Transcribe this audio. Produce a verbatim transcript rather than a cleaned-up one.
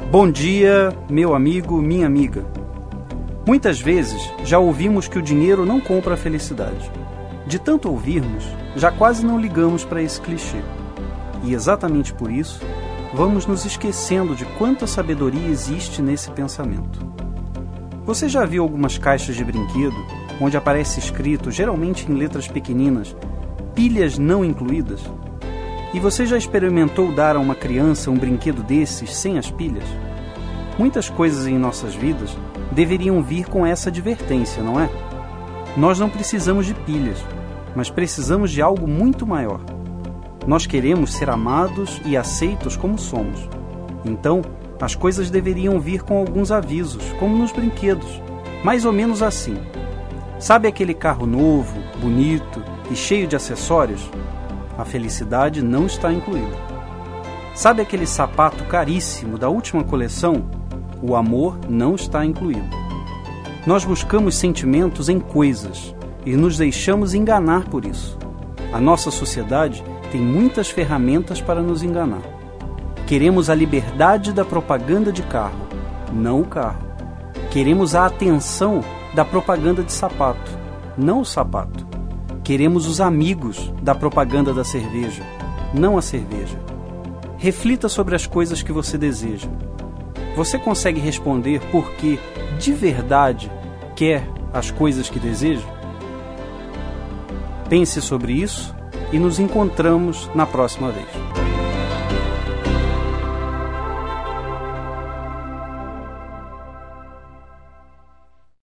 Bom dia, meu amigo, minha amiga. Muitas vezes já ouvimos que o dinheiro não compra a felicidade. De tanto ouvirmos, já quase não ligamos para esse clichê. E exatamente por isso, vamos nos esquecendo de quanta sabedoria existe nesse pensamento. Você já viu algumas caixas de brinquedo, onde aparece escrito, geralmente em letras pequeninas, pilhas não incluídas? E você já experimentou dar a uma criança um brinquedo desses sem as pilhas? Muitas coisas em nossas vidas deveriam vir com essa advertência, não é? Nós não precisamos de pilhas, mas precisamos de algo muito maior. Nós queremos ser amados e aceitos como somos. Então, as coisas deveriam vir com alguns avisos, como nos brinquedos, mais ou menos assim. Sabe aquele carro novo, bonito e cheio de acessórios? A felicidade não está incluída. Sabe aquele sapato caríssimo da última coleção? O amor não está incluído. Nós buscamos sentimentos em coisas e nos deixamos enganar por isso. A nossa sociedade tem muitas ferramentas para nos enganar. Queremos a liberdade da propaganda de carro, não o carro. Queremos a atenção da propaganda de sapato, não o sapato. Queremos os amigos da propaganda da cerveja, não a cerveja. Reflita sobre as coisas que você deseja. Você consegue responder por que, de verdade, quer as coisas que deseja? Pense sobre isso e nos encontramos na próxima vez.